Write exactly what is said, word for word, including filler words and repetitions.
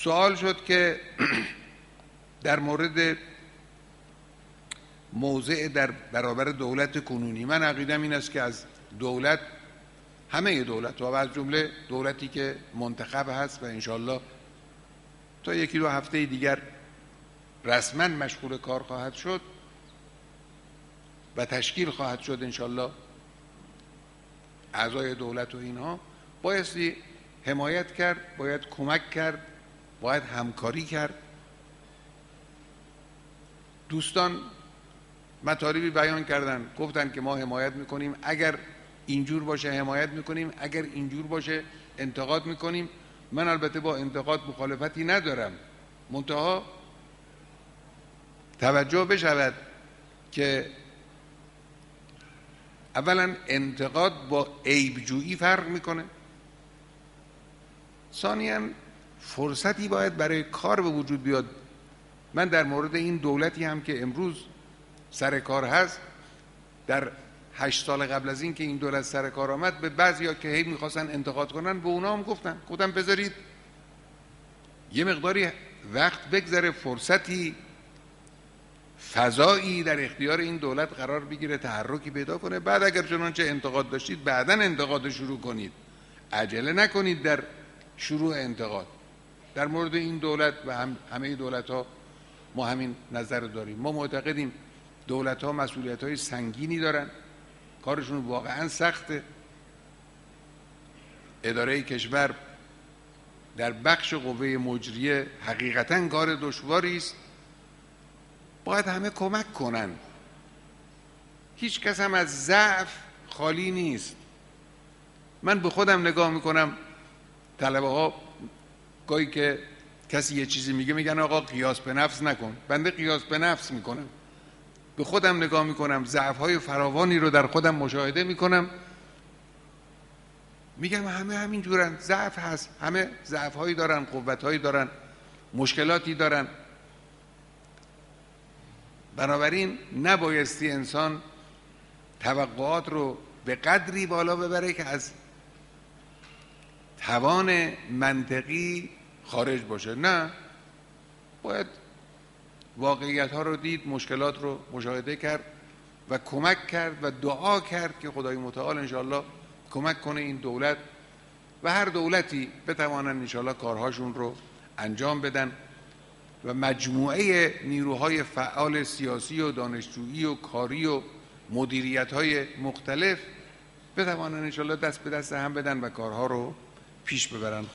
سوال شد که در مورد موضع در برابر دولت کنونی، من عقیدم این است که از دولت، همه دولت و از جمله دولتی که منتخب هست و انشالله تا یکی دو هفته دیگر رسما مشغول کار خواهد شد و تشکیل خواهد شد انشالله اعضای دولت و اینها، بایستی حمایت کرد، باید کمک کرد، باید همکاری کرد. دوستان مطالبی بیان کردن، گفتن که ما حمایت میکنیم، اگر اینجور باشه حمایت میکنیم، اگر اینجور باشه انتقاد میکنیم. من البته با انتقاد مخالفتی ندارم، منتها توجه بشود که اولا انتقاد با عیبجویی فرق میکنه، ثانیاً فرصتی باید برای کار به وجود بیاد. من در مورد این دولتی هم که امروز سر کار هست، در هشت سال قبل از این که این دولت سر کار آمد، به بعضیا که هی میخواستن انتقاد کنن به اونا هم گفتن گفتم بذارید یه مقداری وقت بگذره، فرصتی، فضایی در اختیار این دولت قرار بگیره، تحرکی پیدا کنه، بعد اگر چنانچه انتقاد داشتید بعداً انتقاد شروع کنید، عجله نکنید در شروع انتقاد. در مورد این دولت و هم همه دولت ها ما همین نظر داریم. ما معتقدیم دولت ها مسئولیت های سنگینی دارن، کارشون واقعا سخته. اداره کشور در بخش قوه مجریه حقیقتا کار دشواری است، باید همه کمک کنن. هیچ کس هم از ضعف خالی نیست. من به خودم نگاه میکنم، طلبه ها گاهی که کسی یه چیزی میگه میگن آقا قیاس به نفس نکن، بنده قیاس به نفس میکنم، به خودم نگاه میکنم، ضعف‌های فراوانی رو در خودم مشاهده میکنم، میگم همه همین جورن، ضعف هست، همه ضعف‌هایی دارن، قوت‌هایی دارن، مشکلاتی دارن. بنابراین نبایستی انسان توقعات رو به قدری بالا ببره که از توان منطقی خارج باشه. نه، باید واقعیت ها رو دید، مشکلات رو مشاهده کرد و کمک کرد و دعا کرد که خدای متعال انشاءالله کمک کنه این دولت و هر دولتی بتوانن انشاءالله کارهاشون رو انجام بدن و مجموعه نیروهای فعال سیاسی و دانشجویی و کاری و مدیریت های مختلف بتوانن انشاءالله دست به دست هم بدن و کارها رو پیش ببرن.